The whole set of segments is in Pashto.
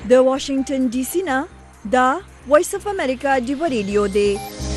د واشنگټن ډي سي نه دا وایس اف امریکا ډیو ریډیو دی.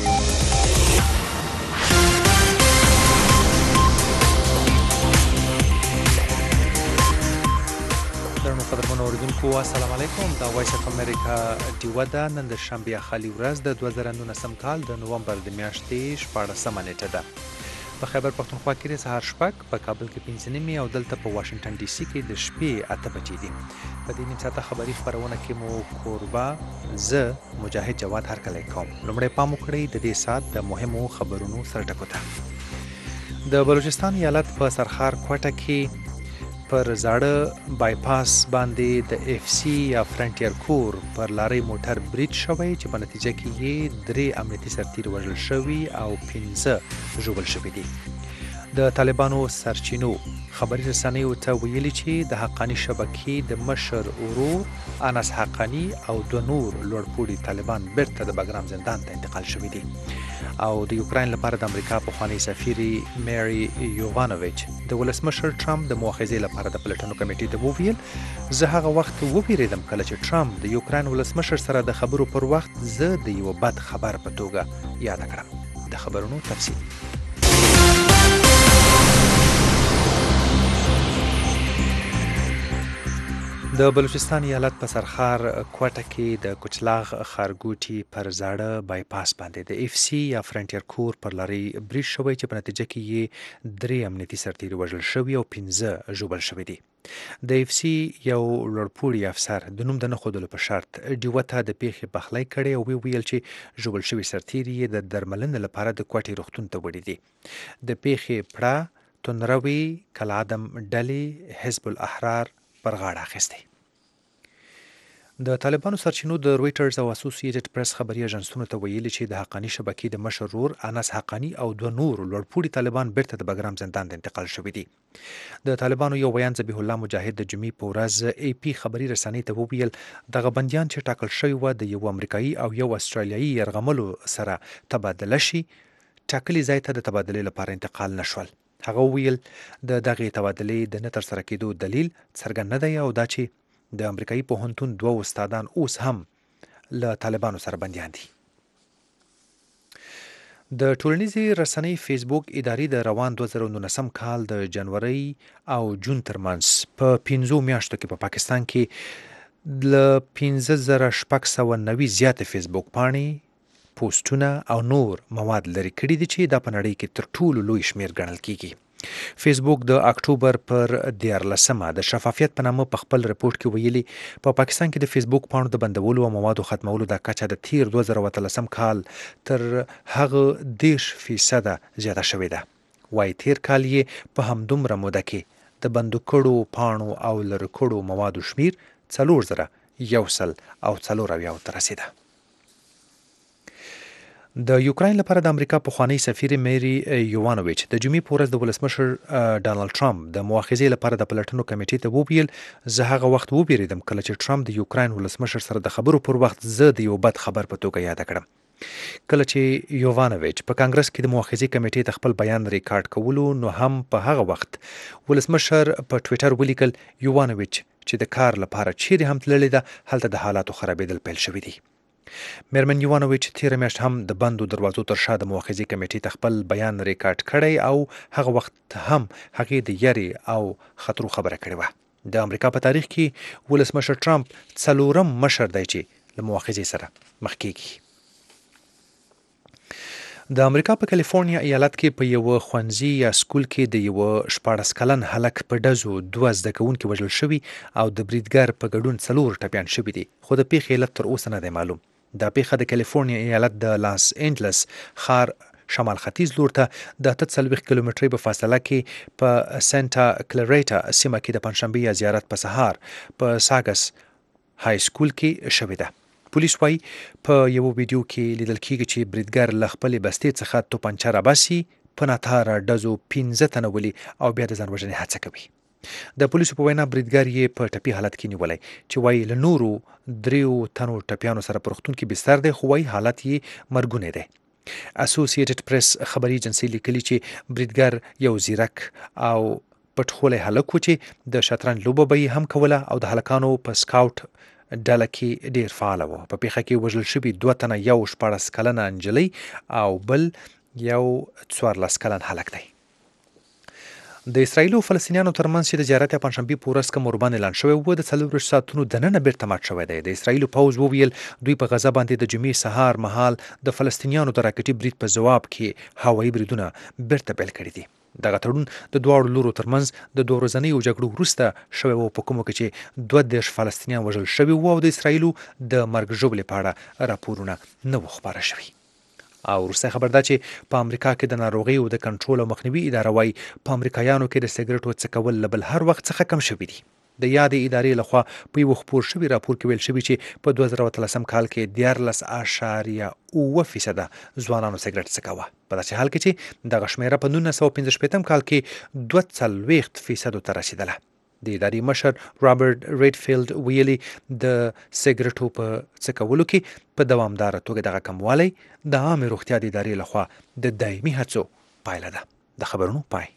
قدرمنو اوریدونکو السلام علیکم. دا وایس اف امریکا ډیو ده. نن د شنبه خالي ورځ د 2019 کال د نومبر د میاشتې 14مه نیټه ده. په خیبر پښتونخوا کې سهار شپږ، په کابل کې 5 نیمې او دلته په واشنگټن ډي سي کې د شپې 8 بجې دي. په دې نیم ساعته خبري خبرونه کې مو کوربه زه مجاهد جواد هرکلی کوم. لومړی پام وکړئ د دې ساعت د مهمو خبرونو سر ټکو ته. د بلوچستان ایالت په سرخار کوټه کې پر زاړه بایپاس باندې د اف سی یا فرنټیر کور پر لارۍ موټر برید شوی چې په نتیجه کې یې 3 امنیتي سرتیر وژل شوي او 15 ژوبل شوي دي. د طالبانو سرچینو خبري رسنیو ته ویلي چې د حقاني شبکې د مشر ورور انس حقاني او 2 نور لوړپوړي طالبان بیرته د بګرام زندان ته انتقال شوي دي. او د یوکراین لپاره د امریکا پخوانی سفیري میری یووانوویچ د ولسمشر ټرمپ د مؤاخذې لپاره د پلټنو کمیټې ته وویل زه هغه وخت وبېرېدم کله چې ټرمپ د یوکراین ولسمشر سره د خبرو پر وخت زه د یو بد خبر په توګه یاد کړم. د خبرونو تفصیل د بلوچستان ایالت په سرخار کوټه کې د کوچلاغ خارګوټي پر زاړه بایپاس باندې د اف سی یا فرنټیر کور پر لارۍ برید شوی چې په نتیجه کې یې 3 امنیتي سرتیر وژل شوي او 15 ژوبل شوي دي. د اف سی یو لوړپوړي افسر د نوم د نه ښودلو په شرط ډیوه ته د پیښې پخلی کړی او ویل چې ژوبل شوي سرتیر یې د درملنې لپاره د کوټې روغتون ته وړي دي. د پیښې پړه تونروي کالعدم ډلې حزب الاحرار پر غاړه اخیستی. د طالبانو سرچینو د رویټرز او اسوسییټډ پریس خبري اژانسونو ته ویلي چې د حقاني شبکې د مشر ورور انس حقاني او 2 نور لوړپوړي طالبان بیرته د بګرام زندان ته انتقال شوي دي. د طالبانو یو بیان ذبیح الله مجاهد د جمعې په ورځ ای پی خبري رسنۍ ته وویل دغه بندیان چې ټاکل شوي و د یو امریکایي او یو استرالیایي یرغملو سره تبادله شي ټاکلي ځای ته د تبادلې لپاره انتقال نشول. هغه ویل د دغه تبادلې د نه ترسره کېدو دلیل څرګند نه دی او دا چې د امریکایي پوهنتون 2 استادان اوس هم له طالبانو سره بندیان دي. د ټولنیزې رسنۍ فیسبوک ادارې د روان 2019 کال د جنوري او جون ترمنځ په 15 میاشتو کې په پاکستان کې ل 5690 زیات فیسبوک پاڼې پوسټونه او نور مواد لري کړي دي چې د پنړۍ کې تر ټولو لوی شمیر ګڼل کیږي. فیسبوک د اکتوبر پر 14مه د شفافیت په نامه په خپل رپورت کې ویلي په پاکستان کې د فیسبوک پاڼو د بندولو او موادو ختمولو د کچه د تیر 2013 کال تر هغه 10% زیاته شوې ده. وای تیر کال یې په همدومره موده کې د بندو کړو پاڼو او لرې کړو موادو شمیر 4100 ته رسیده. د یوکراین لپاره د امریکا پخوانی سفیر میری یووانوویچ د جمعې په ورځ د ولسمشر ډانلډ ټرمپ د مؤاخذې لپاره د پلټنو کمیټې ته وویل زه هغه وخت وبېرېدم کله چې ټرمپ د یوکراین ولسمشر سره د خبرو پر وخت زه د یو بد خبر په توګه یاد کړم. کله چې یووانوویچ په کانګرس کې د مؤاخذې کمیټې ته خپل بیان ریکارډ کولو نو هم په هغه وخت ولسمشر په ټویټر ولیکل یووانوویچ چې د کار لپاره چیرې هم تللی ده هلته د حالاتو خرابېدل پیل شوي دي. میرمن یووانوویچ تیره میاشت هم د بندو دروازو تر شا د مؤاخذې کمیټې ته خپل بیان ریکارډ کړی او هغه وخت هم هغې د یرې او خطرو خبره کړې وه. د امریکا په تاریخ کې ولسمشر ټرمپ 4م مشر دی چې له مؤاخذې سره مخ کېږي. د امریکا په کالیفورنیا ایالت کې په یو ښوونځي یا سکول کې د یو 14 کلن هلک په ډزو 2 زده کوونکي وژل شوي او د بریدګر په ګډون 4 ټپیان شوي دي خو د پیښې علت تر اوسه نه دی معلوم. دا پیښه د کالیفورنیا ایالت د لاس انجلس ښار شمال ختیځ لور ته د 43 کیلومترۍ په فاصله کې په سانتا کلاریټا سیمه کې د پنځشنبې یا زیارت په سهار په ساګس های سکول کې شوې ده. پولیس وايي په یو ویډیو کې لیدل کېږي چې بریدګر له خپلې بستې څخه توپنچه راباسي په ناتاره ډزو 15 تنه ولي او بیا د ځان وژنې هڅه کوي. د پولیسو په وینا بریدګر یې په ټپي حالت کې نیولی چې وایي له نورو 3 تنو ټپیانو سره په روغتون کې بستر دی خو وایي حالت یې مرګونی دی. اسوسییټډ پریس خبري ایجنسۍ لیکلي چې بریدګر یو زیرک او پټخولی هلک و چې د شطرنج لوبه به یې هم کوله او د هلکانو په سکاوټ ډله کې ډیر فعال وو. په پیښه کې وژل شوي 2 تنه، یو 14 کلنه نجلۍ او بل یو 14 کلن هلک دی. د اسرایل او فلسطینیانو ترمنځ چې د زیارت پنځشنبه په ورځ کوم اوربند اعلان شوی و د 4 ساعتونو دننه بیرته مات شوی دی. د اسرایل پوځ وویل دوی په غزه باندې د جمعې سهار مهال د فلسطینیانو د راکټي برید په جواب کې هوایي بریدونه بیرته پیل کړي دي. دغه تړون د دواړو لورو ترمنځ د 2 ورځنیو جګړو وروسته شوی و، په کومو کې چې 22 فلسطینیان وژل شوي وو او د اسرایلو د مرګ ژوبلې په اړه راپورونه نه وو خپاره شوي. او وروستی خبر دا چې په امریکا کې د ناروغیو د کنټرول او مخنیوي اداره وایي په امریکایانو کې د سګرټو څکول له بل هر وخت څخه کم شوي دي. د یادې ادارې لخوا په یو خپور شوي راپور کې ویل شوي چې په 2013 کال کې 14.7% ځوانانو سګرټ څکاوه، په داسې حال کې چې دغه شمیره په 1965 کال کې 42% ته رسیدله. د ادارې مشر رابرټ ریډفیلډ ویلي د سګرټو په څکولو کې په دوامداره توګه دغه کموالی د عامې روغتیا د ادارې لخوا د دایمي هڅو پایله ده. د خبرونو پای.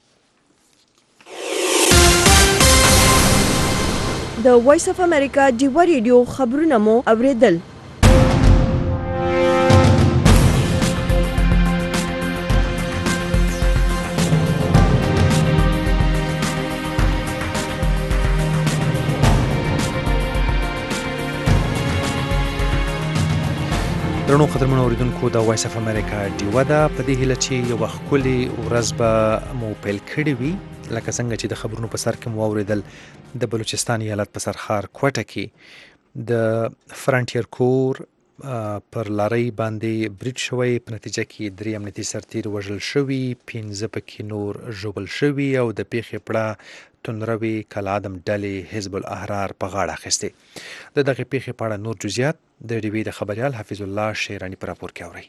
د وایس اف امریکا ډیوا ریډیو خبرونه مو اوریدل. درنو قدرمنو اوریدونکو، د وایس اف امریکا ډیوا ده. په دې هیله چې یو ښکلې ورځ به مو پیل کړې وي، لکه څنګه چې د خبرونو په سر کې مو واوریدل د بلوچستان ایالت په سرخار کوټه کې د فرنټیر کور پر لارۍ باندې برید شوی، په نتیجه کې 3 امنیتي سرتیر وژل شوي، 15 پکې نور ژوبل شوي او د پیښې پړه تندروي کالعدم ډلې حزب الاحرار په غاړه اخیستې. د دغې پیښې په اړه نور جزئیات د ډیوی د خبریال حفیظ الله شیرانی په راپور کې اورئ.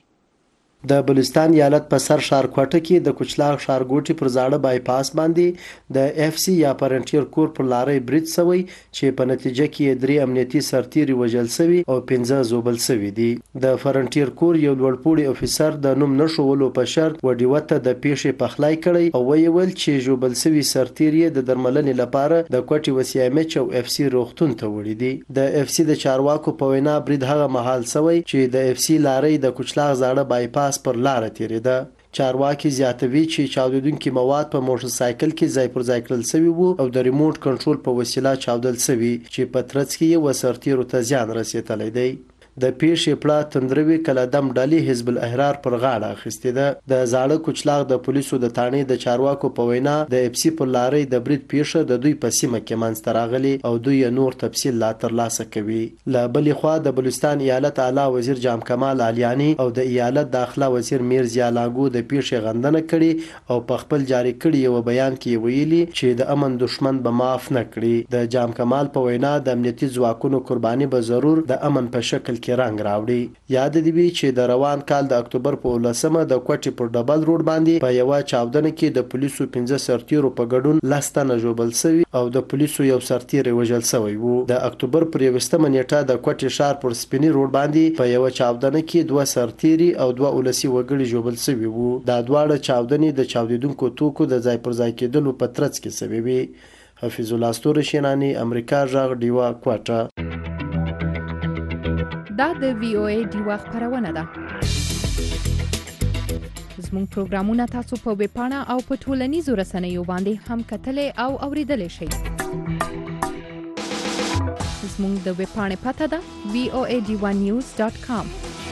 د بلوچستان ایالت په سر ښار کوټه کې د کوچلاغ ښارګوټي پر زاړه بایپاس باندې د اف سی یا فرنټیر کور پر لارۍ برید شوی چې په نتیجه کې 3 امنیتي سرتیري وژل شوي او 15 زوبل شوي دي. د فرنټیر کور یو لوړپوړي افیسر د نوم نشولو په شرط وډیوته د پیښې پخلای کړی او ویل چې زوبل شوي سرتیري د درملنې لپاره د کوټي وسیامچ او اف سی روغتون ته وړي دي. د اف سی د چارواکو په وینا برید هغه مهال شوی چې د اف سی لارۍ د کوچلاغ زاړه بایپاس پر لار تیریده. چارواکي زیاتوي چې چاودیدونکي مواد په موټر سایکل کې ځای پر ځای کړل شوي وو او د ریموټ کنټرول په وسیله چاودل شوي چې په ترڅ کې یې وسرتیرو ته زیان رسېدلی دی. د پیښې پړه تندروي کالعدم ډلې حزب الاحرار پر غاړه اخیستې ده. د زاړه کوچلاغ د پولیسو د تانې د چارواکو په وینا د اف سی پر لارۍ د برید پیښه د دوی په سیمه کې منځته راغلې او دوی نور تفصیل لا ترلاسه کوي. له بلې خوا د بلوچستان ایالت اعلی وزیر جام کمال علیانی او د ایالت داخله وزیر میرزیا لاګو د پیښې غندنه کړې او په خپل جاری کړي یو بیان کې ویلي چې د امن دشمن به معاف نه کړي. د جام کمال په وینا د امنیتي ځواکونو قرباني به ضرور د امن په شکل کې رنګ راوړي. یاد دی وی چې د روان کال د اکتوبر په 19مه د کوټي پر ډبل روډ باندې په یو چاودنه کې د پولیسو 15 سرتیرو په ګډون لستانه ژوبل شوی او د پولیسو یو سرتیر وژل شوی وو. د اکتوبر پر 20مه نیټه د کوټي ښار پر سپینی روډ باندې په یو چاودنه کې 2 سرتیري او 2 ولسی وګړي ژوبل شوی وو. دا دواړه چاودنې د چاودیدونکو توکو د ځای پر ځای کېدلو په ترڅ کې شوی وي. حفیظ الله ستوری شینانی، امریکا غږ ډیوا کوټه. دا د وی او ای ډیوا خبرونه ده. زموږ پروګرامونه تاسو په ویب پاڼه او په ټولنیزو رسنیو باندې هم کتلای او اوریدلای شئ. زموږ د ویب پاڼې پته ده voadivanews.com.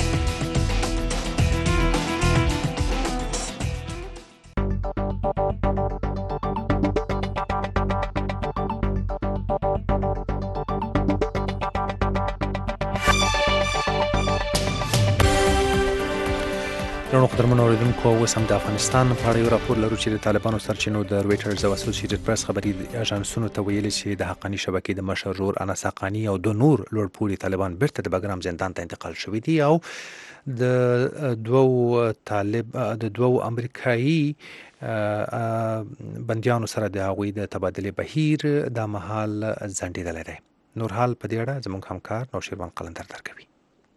درنو قدرمنو اوریدونکو، اوس هم د افغانستان په اړه یو راپور لرو چې د طالبانو سرچینو د رویټرز او اسوسییټډ پریس خبري اژانسونو ته ویلي چې د حقانی شبکې د مشر رور انس حقانی او 2 نور لوړپوړي طالبان بیرته د بګرام زندان ته انتقال شوي دي او د دوو امریکایي بندیانو سره د هغوی د تبادلې بهیر د مهال ځنډېدلی دی. نور حال په دې اړه زموږ همکار نوشیروان قلندر درکوي.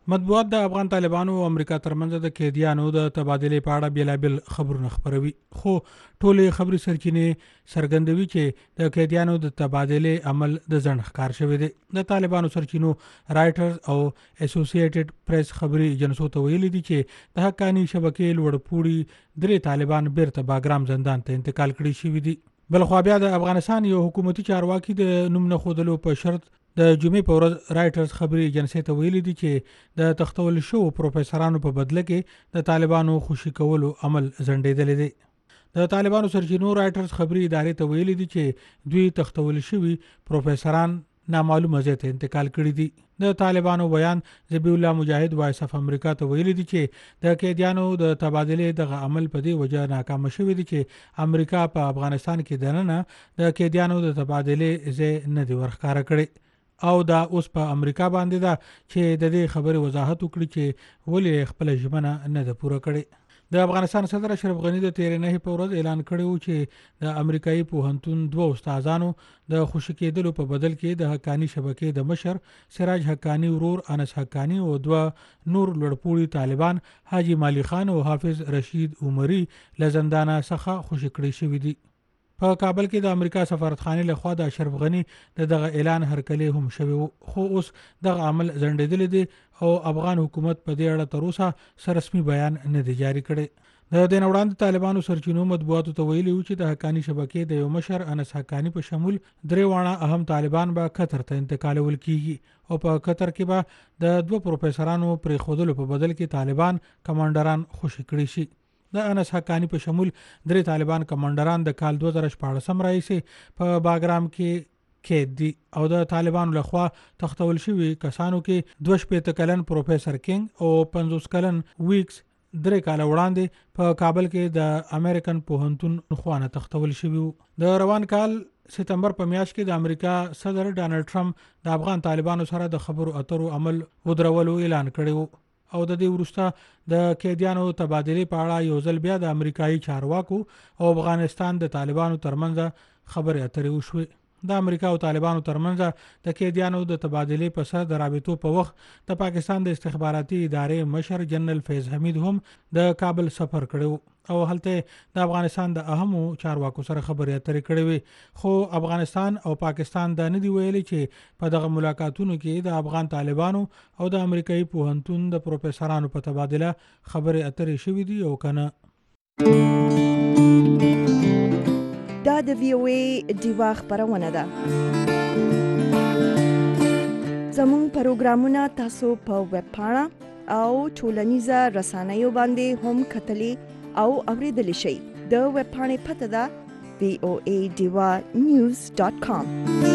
مطبوعات د افغان طالبانو او امریکا ترمنځ د قیدیانو د تبادلې په اړه بیلابل خبرونه خپروي، خو ټولې خبري سرچینې څرګندوي چې د قیدیانو د تبادلې عمل د ځنډ ښکار شوی دی. د طالبانو سرچینو رائټرز او اسوسییټډ پریس خبري ایجنسو ته ویلي دي چې د حقانی شبکې لوړپوړي 3 طالبان بیرته باګرام زندان ته انتقال کړي شوي دي. بلخوا بیا د افغانستان یو حکومتي چارواکي د نوم نه ښودلو په شرط د جمعې په ورځ رائټرز خبري ایجنسي ته ویلي دي چې د تختول شو پروفیسورانو په بدله کې د طالبانو خوشي کولو عمل ځنډېدلی دی. د طالبانو سرچینو رائټرز خبري ادارې ته ویلي دي چې دوی تختول شوي پروفیسوران نامعلومه ځای ته انتقال کړي دي. د طالبانو بیان ذبیح الله مجاهد وایس اف امریکا ته ویلي دي چې د قیدیانو د تبادلې دغه عمل په دې وجه ناکام شوی دی چې امریکا په افغانستان کې دننه د قیدیانو د تبادلې ځای نه دی ورښکاره کړی او دا اوس په امریکا باندې ده چې د دې خبرې وضاحت وکړي چې ولې خپل ژمنه نه ده پوره کړې. د افغانستان صدر اشرف غنی د 13 په ورځ اعلان کړی و چې د امریکایي پوهنتون 2 استادانو د خوشي کېدلو په بدل کې د حقانی شبکې د مشر سراج حقانی ورور انس حقانی او 2 نور لوړپوړي طالبان حاجی مالی خان او حافظ رشید عمری له زندانه څخه خوشي کړي شوي دي. په کابل کې د امریکا سفارتخانې له خوا د اشرف غنی دغه اعلان هرکلی هم شوی خو اوس دغه عمل ځنډېدلی دی او افغان حکومت په دې اړه تر اوسه سرسمي بیان نه دی جاری کړی. د دې نه وړاندې طالبانو سرچینو مطبوعاتو ته ویلي و چې د حقانی شبکې د یو مشر انس حقانی په شمول 3 واړه اهم طالبان به قطر ته انتقالول کیږي او په قطر کې به د 2 پروفیسورانو پرې خودلو په بدل کې طالبان کمانډران خوشي کړي شي. د انس حقانی په شمول 3 طالبان کمانډران د کال 2014 راهیسې په باګرام کې قید دي او د طالبانو لخوا تختول شوي کسانو کې 22 کلن پروفیسور کینګ او 50 کلن ویکس 3 کال وړاندې په کابل کې د امریکن پوهنتون خوانه تختول شوي. د روان کال سپتمبر په میاشت کې د امریکا صدر ډانلډ ټرمپ د افغان طالبانو سره د خبرو اترو عمل ودرولو اعلان کړی و او د دې وروسته د قیدیانو تبادلې په اړه یو ځل بیا د امریکایي چارواکو او افغانستان د طالبانو ترمنځ خبرې اترې وشوې. د امریکا او طالبانو ترمنځ د قیدیانو د تبادلې په سر د رابطو په وخت د پاکستان د استخباراتي ادارې مشر جنرال فیض حمید هم د کابل سفر کړو او هلته د افغانستان د اهمو چارواکو سره خبرې اترې کړې وي خو افغانستان او پاکستان دا نه دی ویلي چې په دغه ملاقاتونو کې د افغان طالبانو او د امریکایي پوهنتون د پروفیسورانو په تبادله خبرې اترې شوې دي او کنه. دا د وی او ای دیوا خبرونه ده. زموږ پروګرامونه تاسو په ویب پاڼه او ټولنیزه رسنیو باندې هم کتلی او اوریدلی شئ. د ویب پاڼې پته ده voadivanews.com.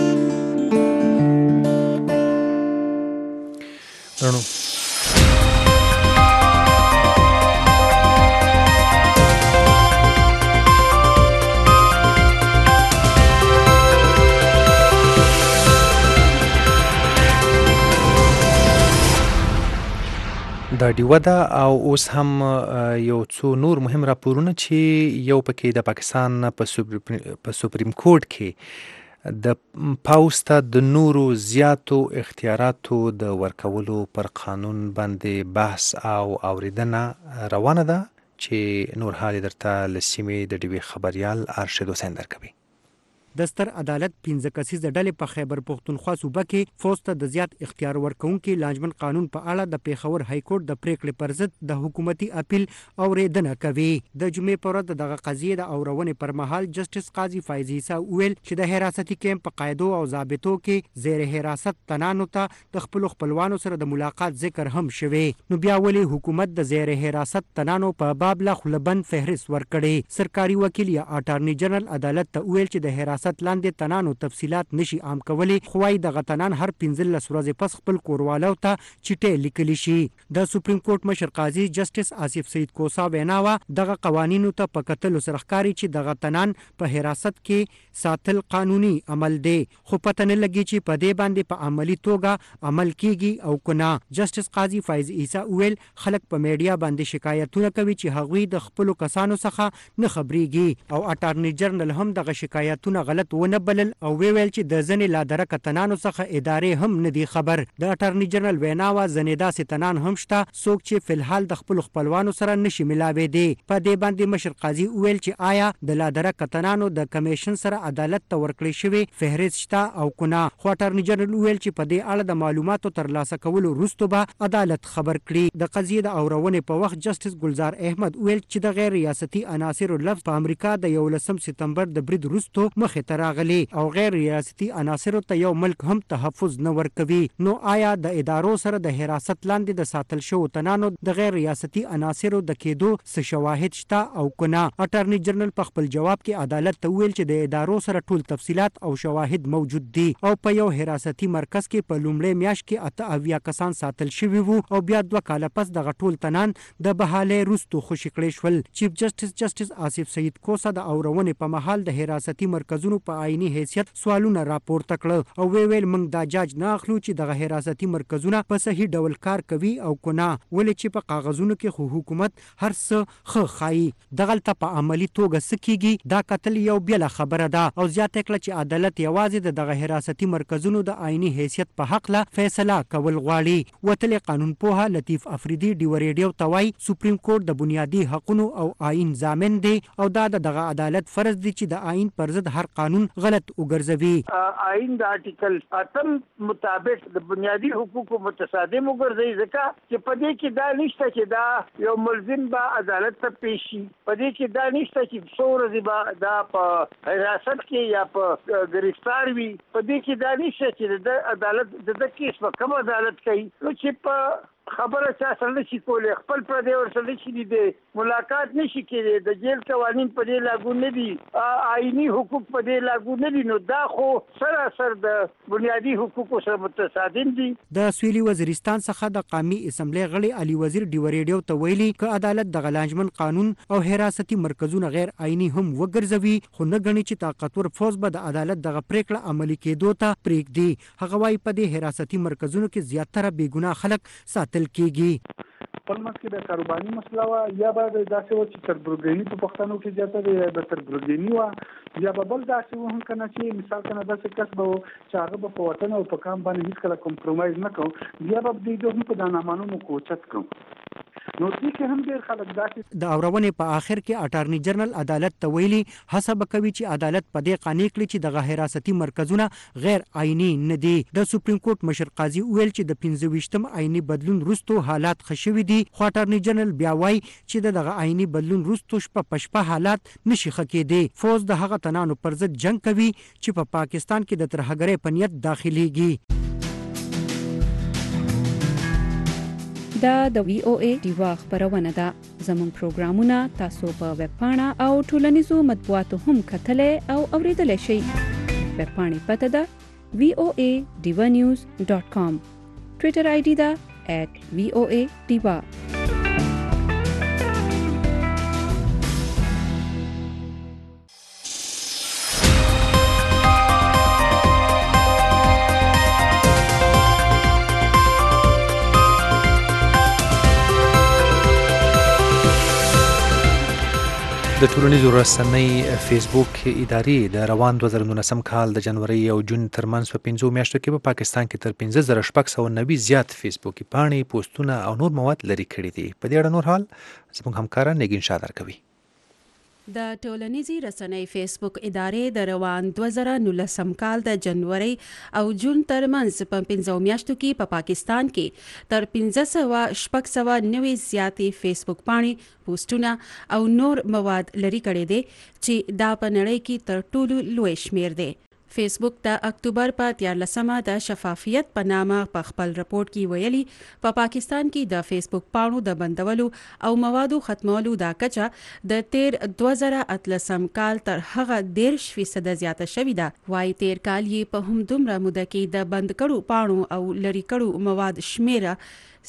دا ډیوه ده او اوس هم یو څو نور مهم راپورونه چې یو پکې د پاکستان په سپریم کورټ کې د پاوس ته د نورو زیاتو اختیاراتو د ورکولو پر قانون باندې بحث او اوریدنه روانه ده چې نور حال درته له سیمې د ډیوې خبریال ارشد حسین درکوي. د ستر عدالت 15 کسیزه ډلې په خیبر پختونخوا صوبه کې فوز ته د زیات اختیار ورکونکي لانجمن قانون په اړه د پیښور های کورټ د پریکړې پر ضد د حکومتي اپیل اوریدنه کوي. د جمعې پر ورځ دغه قضیې د اورونې پر مهال جسټس قاضي فایز عیسی ویل چې د حراستي کیمپ په قاعدو او ضابطو کې زیر حراست تنانو ته د خپلوانو سره د ملاقات ذکر هم شوی. نو بیا ولې حکومت د زیر حراست تنانو په باب لا خلبن فهرست ورکړي؟ سرکاري وکیل یا اټارنی جنرال عدالت ته ویل چې د حراست لاندې تنانو تفصيلات نشي عام کولی، خو وايي دغه تنان هر 15 ورځې پس خپل کوروالو ته چټه لیکلی شي. د سپریم کورټ مشر قاضي جسټس آصف سید کوسا ویناوه دغه قوانینو ته په کتلو سره ښکاري چې دغه تنان په حراست کې ساتل قانوني عمل دی، خو پته نه لګي چې په دې باندې په عملی توګه عمل کیږي او کنه. جسټس قاضي فایز عیسی ویل خلک په میډیا باندې شکایتونه کوي چې هغوی د خپل کسانو څخه نه خبريږي او اټارنی جنرال هم دغه شکایتونه غلط ونه بلل او ویل چې د ځنې لادره کتنانو څخه ادارې هم نه دي خبر. د اټارنی جنرال ویناوه ځنې داسې تنان هم شته څوک چې فلحال د خپل خپلوانو سره نشي ملاوېدی. په دې باندې مشر قاضي ویل چې آیا د لادره کتنانو د کمیشن سره عدالت ته ورکړی شوی فهرست شته او کنه. خو اټارنی جنرال ویل چې په دې اړه د معلوماتو ترلاسه کولو وروسته به عدالت خبر کړي. د قضیې د اورونې په وخت جسټس ګلزار احمد ویل چې د غیر ریاستي عناصرو لفظ په امریکا د 11 سپتمبر د برید وروسته مخې ته راغلی او غیر ریاستي عناصرو ته یو ملک هم تحفظ نه ورکوي. نو آیا د ادارو سره د حراست لاندې د ساتل شوو تنانو د غیر ریاستي عناصرو د کېدو څه شواهد شته او کنه؟ اټارنی جنرال په خپل جواب کې عدالت ته ویل چې د ادارو سره ټول تفصيلات او شواهد موجود دي او په یو حراستي مرکز کې په لومړی میاشت کې 88 کسان ساتل شوي وو او بیا 2 کاله پس دغه ټول تنان د بحاله وروسته خوشي کړی شول. چیف جسټس آصف سعید کوسه د اورونې په محل د حراستي مرکزونو په آئینی حیثیت سوالونه راپورته کړ او ویل موږ دا جاج نه اخلو چې دغه حراستي مرکزونه په صحیح ډول کار کوي او کنه، ولې چې په کاغذونو کې خو حکومت هر څه خو خایي دغلته په عملی توګه سکیږي. دا قتل یو بیل خبره ده او زیاته کړه چې عدالت یوازې دغه حراستي مرکزونو د آئینی حیثیت په حق له فیصله کول غواړي. وتل قانون پوها لطیف افریدي ډیو ریډیو توای سپریم کورټ د بنیادی حقوقو او آئین ضامن دی او دا دغه عدالت فرض دی چې د آئین پر ضد هر قانون غلط وګرځوي. آئین د آرټیکل 8 مطابق د بنیادی حقوقو متصادم وګرځي ځکه چې په دې کې دا نشته چې دا یو ملزم به عدالت ته پیش شي، په دې کې دا نشته چې څو ورځې به دا په حراست کې یا په گرفتار وي، په دې کې دا نشته چې د عدالت د کیس په کوم عدالت کوي. نو چې په خبره چا سره نشي کولی، خپل پر دې ور سره نشي دی ملاقات نشي کېدی، د جیل قوانین په دې لاګو نه دي، آئینی حقوق په دې لاګو نه دي، نو دا خو سراسر د بنیادی حقوقو سره متصادم دي. د سویلي وزیرستان څخه د قومي اسمبلی غړي علي وزیر ډیو ریډیو ته ویلي ک عدالت د غلانجمن قانون او حراستي مرکزونه غیر آئینی هم وګرځوي، خو نه غني چې طاقتور فوج به د عدالت دغه پریکړه عملي کېدو ته پریږدي. هغه وايي په دې حراستي مرکزونو کې زیاتره بېګناه خلک ساتل کېږي. خپل مسکې د کاروباري مسله وا یا به داسې و چې تربورګنی په پښتنو کې زیاته دی، د تربورګنی وا یا به بل داسې و هم کنه چې مثال کنه داسې کس به چې هغه به په وطن او په کام باندې هیڅ کله کمپرومایز نه کوم، یا به دې هم په دانامانو کوچت کوم. نو دې کې هم ډېر خلک داسې د اورونې په آخر کې اټارنی جنرال عدالت ته ویلي حساب کوي چې عدالت په دې قانې کړي چې د حراستي مرکزونه غیر آئینی نه دي. د سپریم کورټ مشر قاضي ویل چې د 25م آئینی بدلون وروسته حالات خشوي دي، خو اټارنی جنرال بیا وایي چې دغه آئینی بدلون وروسته شپه حالات نشي خکېدي. فوج د هغه تنانو پر ضد جنگ کوي چې په پاکستان کې د ترهګرۍ په نیت داخليږي. دا د وی او ای دیوا خبرونه ده. زموږ پروګرامونه تاسو په ویب پاڼه او ټولنیزو مطبوعاتو هم کتلای او اوریدلای شئ. ویب پاڼې پته ده voanews.com. ټویټر آی ډي ده @voadiva. د ټولنیزو رسنۍ فیسبوک ادارې د روان 2019 کال د جنوري او جون ترمنځ په 5 میاشتو کې په پاکستان کې تر 15690 زیات فیسبوکي پاڼې، پوسټونه او نور مواد لري کړي دي. په دې اړه نور حال زموږ همکار نګین شادر کوي. د ټولنیزي رسنۍ فیسبوک ادارې د روان 2019 کال د جنوري او جون ترمنځ په 5 میاشتو کې په پاکستان کې تر 1590 زیاتې فیسبوک پاڼې، پوسټونه او نور مواد لري کړي دي چې دا په نړۍ کې تر ټولو لوی شمیر دی. فیسبوک د اکتوبر په 13مه د شفافیت په نامه په خپل رپورت کې ویلي په پاکستان کې د فیسبوک پاڼو د بندولو او موادو ختمولو دا کچه د تیر 2018 کال تر هغه 10% زیاته شوې ده. وايي تیر کال یې په هم دومره موده کې د بند کړو پاڼو او لري کړو مواد شمیره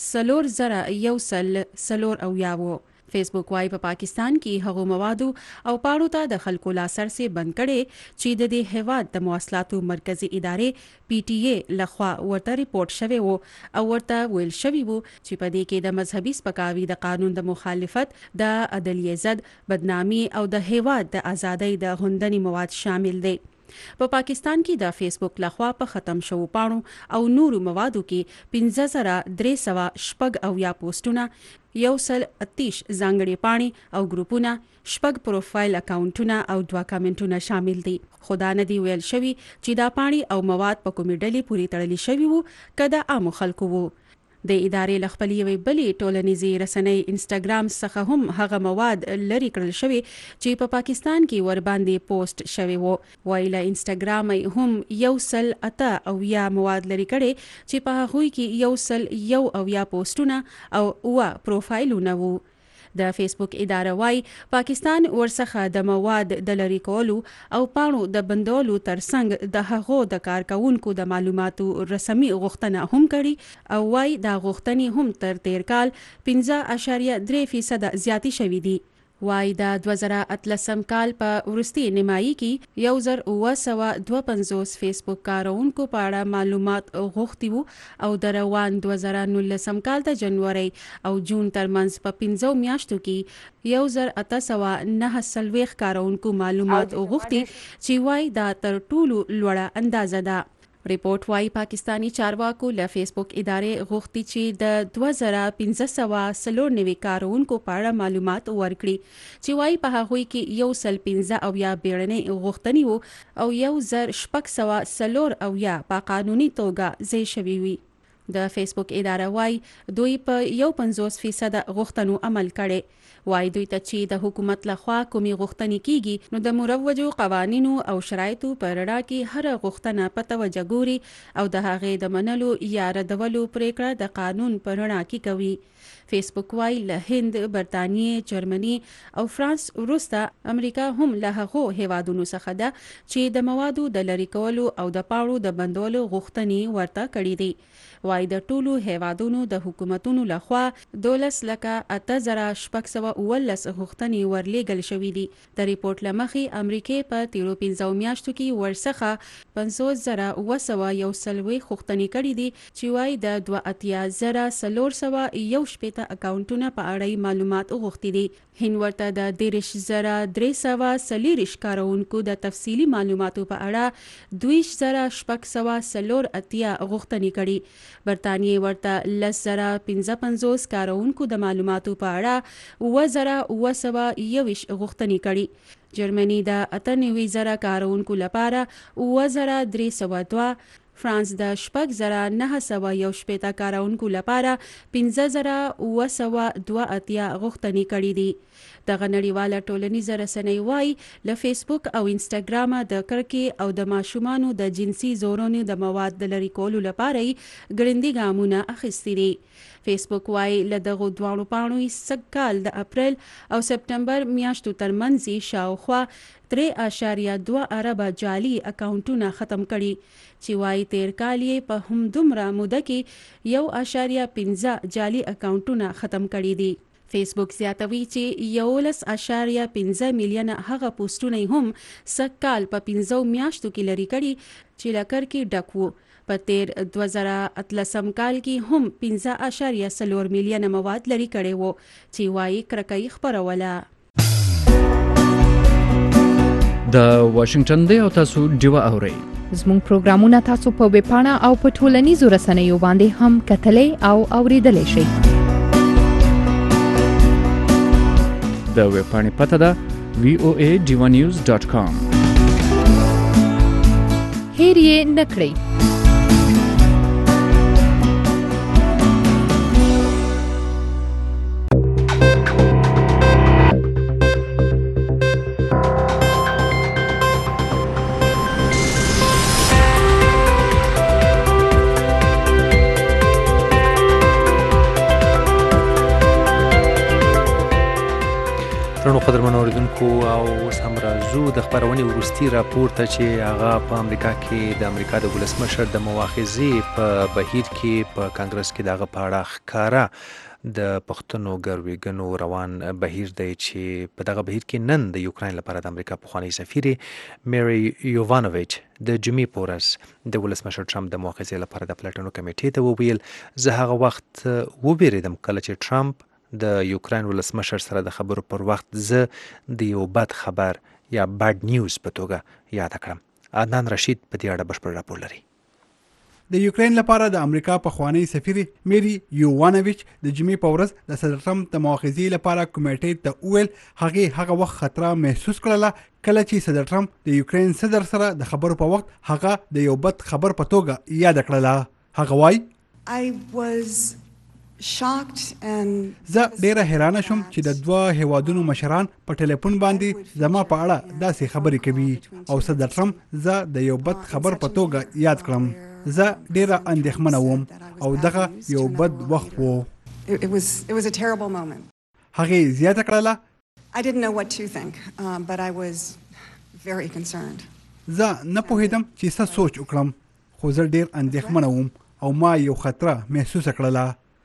4100 وو. فیسبوک وايي په پاکستان کې هغو موادو او پاڼو ته د خلکو لاسر سي بند کړي چې د دې هیواد د مواصلاتو مرکزی ادارې PTA لخوا ورته ریپورت شوی وو او ورته ویل شوی وو چې په دې کې د مذهبي سپکاوي، د قانون د مخالفت، د عدلیه ضد بدنامي او د هیواد د ازادۍ د غندنې مواد شامل دي. په پاکستان کې د فیسبوک لخوا په ختم شوو پاڼو او نورو موادو کې 15300 او یا پوسټونه 130 ځانګړي پاڼې او ګروپونه 6 پروفایل اکاونټونه او 2 کمنټونه شامل دي. خدا نه دی ویل شوی چې دا پاڼې او مواد په کومې ډلې پورې تړلي شوي وو کده عام خلکو وو. د ادارې لخپلې یوې بلې ټولنیزې رسنۍ انسټاګرام څخه هم هغه مواد لري کړل شوی چې په پاکستان کې ور باندې پوسټ شوی وو. وایله انسټاګرام هم 108 او یا مواد لري کړي چې په هغوی کې 101 او یا پوسټونه او پروفایلونه وو. د فیسبوک اداره وای پاکستان ورڅخه د مواد د لری کولو او پاڼو د بندولو ترڅنګ د هغو د کارکونکو د معلوماتو رسمي غوښتنه هم کړي او وای دا غوښتنې هم تر تیر کال 15.3% زیاتې شوې دي. وای د 2013 کال په ورستي نیمایي کې 1952 فیسبوک کارونکو په اړه معلومات غوښتي وو او د روان 2019 کال د جنوري او جون ترمنځ په 15 میاشتو کې 1809 کارونکو معلومات غوښتي چې وای دا تر ټولو لوړه اندازه ده. ریپورت وايي پاکستانی چارواکو له فیسبوک ادارې غوښتي چې د 2540 کارونکو په اړه معلومات ورکړي چې وايي په هغوی کې 115 او یا بیړنۍ غوښتنې وو او 1604 او یا په قانوني توګه ځای شوي وي. د فیسبوک اداره وايي دوی په 50% غوښتنو عمل کړي. وايي دوی ته چې د حکومت لخوا کومي غوښتنې کیږي نو د مروجو قوانینو او شرایطو پر اړه کې هر غوښتنه په توجه ګوري او د هغې د منلو یا ردولو پریکړه د قانون پر اړه کې کوي. فیسبوک وايي له هند، برتانیې، جرمني او فرانس وروسته امریکا هم له هغو هیوادونو څخه ده چې د موادو د لری کولو او د پاڼو د بندولو غوښتنې ورته کړې دي. وايي د ټولو هیوادونو د حکومتونو لخوا 12,8619 غوښتنې ورلېږل شوې دي. د ریپورت لمخې امریکای په تیرو 15 میاشتو کې ورڅخه 50,901 غوښتنې کړې دي چې وايي د 2,411 اکاونټونه په اړه معلومات غوښتي دي. هند ورته د 13,340 کارونکو د تفصیلی معلوماتو په اړه 2,640 غوښتنې کړي. برتانیې ورته 10,055 کارونکو د معلوماتو په اړه 9,921 غوښتنې کړي. جرمني د 98,000 کارونکو لپاره 9,302، فرانس د 6,918 کارونکو لپاره 5,902 غوښتنې کړي دي. دغه نړیواله ټولنیزه رسنۍ وايي له فیسبوک او انسټاګرام د کرکې او د ماشومانو د جنسي زورونې د مواد د لری کولو لپاره ګړندي ګامونه اخیستي دي. فیسبوک وايي له دغو دواړو پاڼو سږکال د اپریل او سپټمبر میاشتو ترمنځ شاوخوا 3.2 اربه جعلي اکاونټونه ختم کړي چې وايي تیر کال یې په همدومره موده کې 1.5 جعلي اکاونټونه ختم کړي دي. فیسبوک زیاتوي چې 11.5 میلیونه هغه پوسټونه هم سږکال په 15 میاشتو کې لري کړي چې لکر کې ډک وو. په تیر 2013 کال کې هم 15.4 میلیونه مواد لري کړي وو چې وايي کرکې خبروله. د واشنگټن دی او تاسو ډیوه اورئ. زموږ پروګرامونه تاسو په ویبپاڼه او په ټولنیزو رسنیو باندې هم کتلې او اوریدلې شئ. د ویبپاڼې پته ده voadivanews.com. هیر یې نکړئ. درنو قدرمنو اوریدونکو او اوس هم راځو د خپرونې وروستي راپور ته چې هغه په امریکا کې د امریکا د ولسمشر د مواخذې په بهیر کې په کانګرس کې دغه په اړه ښکاره د پښتنو ګرویګنو روان بهیر دی چې په دغه بهیر کې نن د یوکراین لپاره د امریکا پخوانی سفیر میری یووانوویچ د جمعې په ورځ د ولسمشر ټرمپ د مواخذې لپاره د پلټنو کمیټې ته وویل زه هغه وخت وبېرېدم کله چې ټرمپ د یوکراین ولسمشر سره د خبرو پر وخت زه د یو بد خبر یا بد نیوز په توګه یاد کړم. عدنان رشید په دې اړه بشپړ راپور لري. د یوکرين لپاره د امریکا پخوانی سفیر میری یووانویچ د جمعې په ورځ د صدر ټرمپ د مؤاخذې لپاره کمیټې ته وویل هغه وخت خطر محسوس کړله کله چې صدر ټرمپ د یوکرين صدر سره د خبرو په وخت هغه د یو بد خبر په توګه یاد کړله. هغه وایي زه ډیره حیرانه شوم چې د دوه هیوادونو مشران په ټلیفون باندې زما په اړه داسې خبرې کوي او صدر ټرمپ زه د یو بد خبر په توګه یاد کړم. زه ډیره اندېښمنه وم او دغه یو بد وخت و. هغې زیاته کړله زه نه پوهېدم چې څه سوچ وکړم خو زه ډیر اندېښمنه وم او ما یو خطره محسوسه کړله.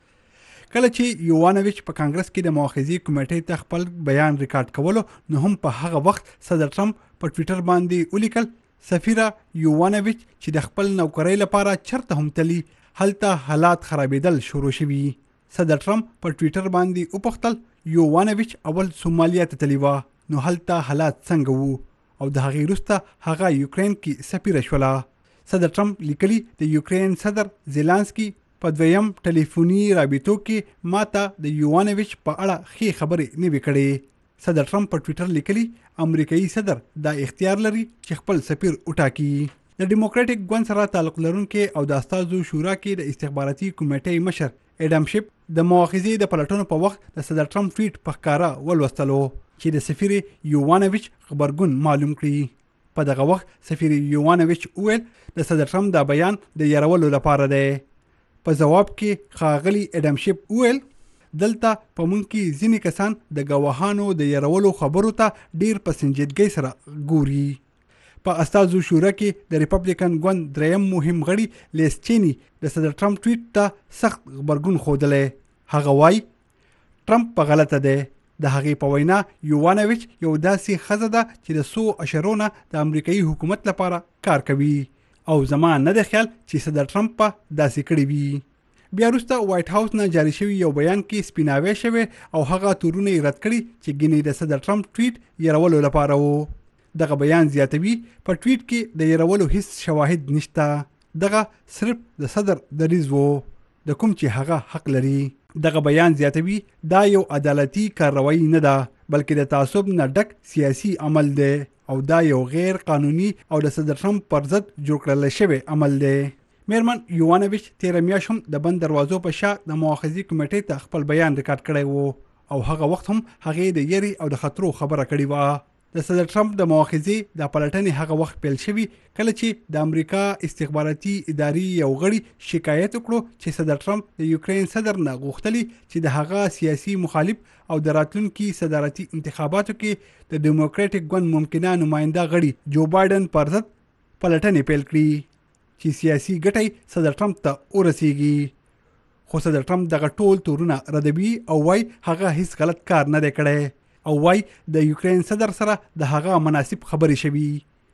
کله چې یووانویچ په کانګرس کې د مؤاخذې کمیټې ته خپل بیان ریکارډ کولو نو هم په هغه وخت صدر ټرمپ په ټویټر باندې ولیکل سفیره یووانویچ چې د خپل نوکرۍ لپاره چرته هم تلي هلته حالات خرابېدل شروع شوي. صدر ټرمپ په ټویټر باندې وپوښتل یووانویچ اول سومالیا ته تللی وه نو هلته حالات څنګه وو او د هغې وروسته هغه یوکرين کې سفیره شوله. صدر ټرمپ لیکلي د یوکرين صدر زیلانسکي په دویم ټلیفوني رابطو کې ماته د یووانویچ په اړه ښې خبرې نه وي کړې. صدر ټرمپ په ټویټر لیکلي امریکایي صدر دا اختیار لري چې خپل سفیر وټاکي. د ډیموکراټک ګوند سره تعلق لرونکي او د استازو شورا کې د استخباراتي کمیټې مشر اډم شیپ د مؤاخذې د پلټنو په وخت د صدر ټرمپ ټویټ په ښکاره ولوستلو چې د سفیر یووانویچ خبرګون معلوم کړي. په دغه وخت سفیر یووانویچ وویل د صدر ټرمپ دا بیان د یرولو لپاره دی. په جواب کې ښاغلي اډم شیپ وویل دلته په مونږ کې ځینې کسان د ګواهانو د یرولو خبرو ته ډیر په سنجیدګۍ سره ګوري. په استازو شورا کې د ریپبلیکن ګوند دریم مهم غړي لیس چینی د صدر ټرمپ ټویټ ته سخت غبرګون ښودلی. هغه وایي ټرمپ په غلطه دی. د هغې په وینا یووانویچ یو داسې ښځه ده چې د 100 اشرونه د امریکایي حکومت لپاره کار کوي او زما نه د خیال چې صدر ټرمپ په داسې کړي وي. بیا وروسته وایټ هاوس نه جاری شوی یو بیان کې سپیناوی شوی او هغه تورونه یې رد کړي چې ګینې د صدر ټرمپ ټویټ یرولو لپاره وو. دغه بیان زیاتوي په ټویټ کې د یرولو هیڅ شواهد نشته. دغه صرف د صدر دریځ وو د کوم چې هغه حق لري. دغه بیان زیاتوي دا یو عدالتي کاروایی نه ده بلکې د تعصب نه ډک سیاسي عمل دی او دا یو غیر قانوني او د صدر ټرمپ پر ضد جوړ کړل شوی عمل دی. میرمن یووانویچ تیره میاشت هم د بند دروازو په شا د مؤاخذې کمیټې ته خپل بیان ریکارډ کړی وو او هغه وخت هم هغې د یری او د خطرو خبره کړې وه. د صدر ټرمپ د مؤاخذې د پلټنې هغه وخت پیل شوی کله چې د امریکا استخباراتي ادارې یو غړي شکایت وکړو چې صدر ټرمپ د یوکرين صدر نه غوښتلی چې د هغه سیاسي مخالف او د راتلونکي صدارتي انتخاباتو کې د ډیموکراټک ګوند ممکنه نماینده غړي جو بایدن پر ضد پلټنې پیل کړي چې سیاسي ګټې صدر ټرمپ ته ورسیږي. خو صدر ټرمپ دغه ټول تورونه ردوي او وایي هغه هیڅ غلط کار نه دی کړی او وایي د یوکرين صدر سره د هغه مناسب خبرې شوي.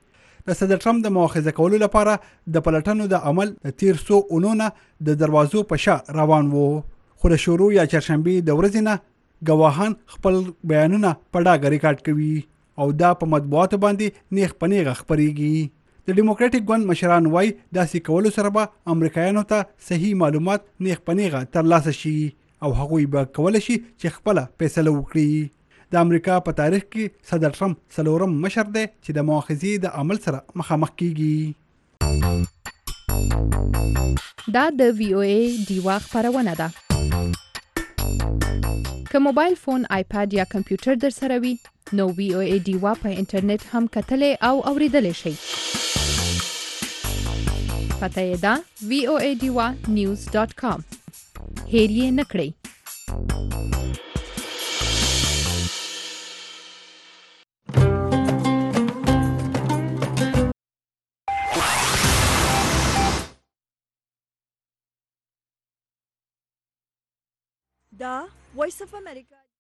د صدر ټرمپ د مؤاخذه کولو لپاره د پلټنو د عمل د تیر 100 اونونه د دروازو په شا روان وو خو د شروع یا چهارشنبې د ورځې نه ګواهان خپل بیانونه په ډاګه ریکارډ کوي او دا په مطبوعاتو باندې نیغ په نیغه خپریږي. د ډیموکراټک ګوند مشران وایي داسې کولو سره به امریکایانو ته صحیح معلومات نیغ په نیغه ترلاسه شي او هغوی به کولی شي چې خپله فیصله وکړي. د امریکا په تاریخ کې صدر ټرمپ څلورم مشر دی چې د مؤاخذې د عمل سره مخامخ کیږي. دا د وی او ای ډیوا خبرونه ده. که موبایل فون، آیپاد یا کمپیوټر در سره وي نو وی او ای ډیوا په انټرنیټ هم کتلې او اوریدلې شي. پته یې ده voadiwa.news.com. هیر یې نه کړئ. دا وایس اف امریکا